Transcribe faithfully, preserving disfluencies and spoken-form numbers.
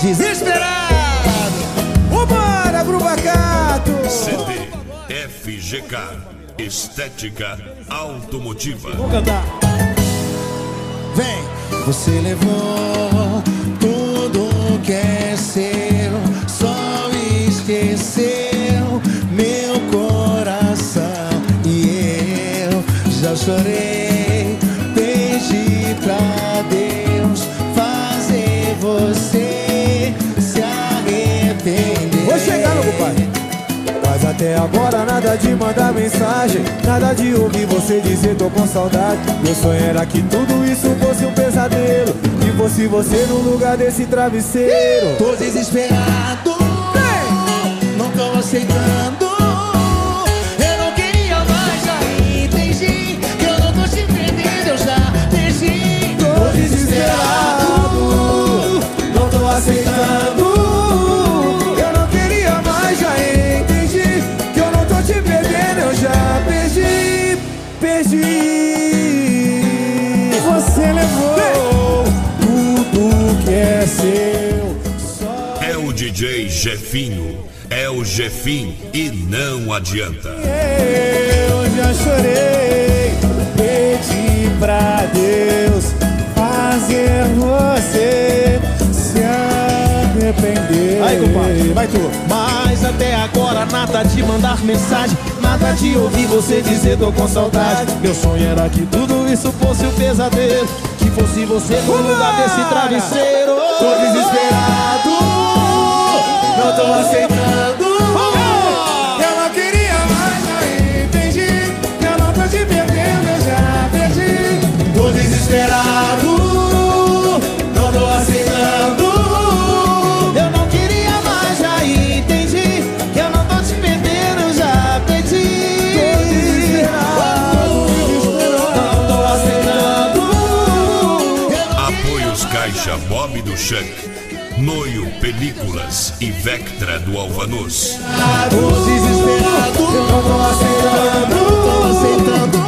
desesperado. Vambora, Brubacato. C D F G K, Estética Automotiva. Vamos cantar. Vem. Você levou tudo que é seu, só esqueceu meu coração. E eu já chorei, pedi pra Deus fazer você se arrepender. Vou chegar, meu compadre. Mas até agora nada de mandar mensagem, nada de ouvir você dizer tô com saudade. Meu sonho era que tudo isso fosse um pesadelo, que fosse você no lugar desse travesseiro. Tô desesperado, não tô aceitando. Eu não queria mais, já entendi que eu não tô te perdendo, eu já perdi. Tô desesperado, não tô aceitando. Eu não queria mais, já entendi que eu não tô te perdendo, eu já perdi, perdi. Você levou tudo que é seu. É o D J Jefinho, é o Jefim e não adianta. Eu já chorei, pedi pra Deus fazer você se arrepender. Aí, compadre, vai tu. Mas até agora nada de mandar mensagem, nada de ouvir você dizer tô com saudade. Meu sonho era que tudo isso fosse um pesadelo, que fosse você no lugar desse travesseiro. Tô desesperado, não tô aceitando. Eu não queria mais, já entendi que eu não tô te perdendo, eu já perdi. Tô desesperado, não tô aceitando. Eu não queria mais, já entendi que eu não tô te perdendo, eu já perdi. Tô desesperado, não tô aceitando. Apoios Caixa Bob do Shank, Noio Películas e Vectra do Alvanuz. Tô desesperado, eu não tô aceitando, tô aceitando.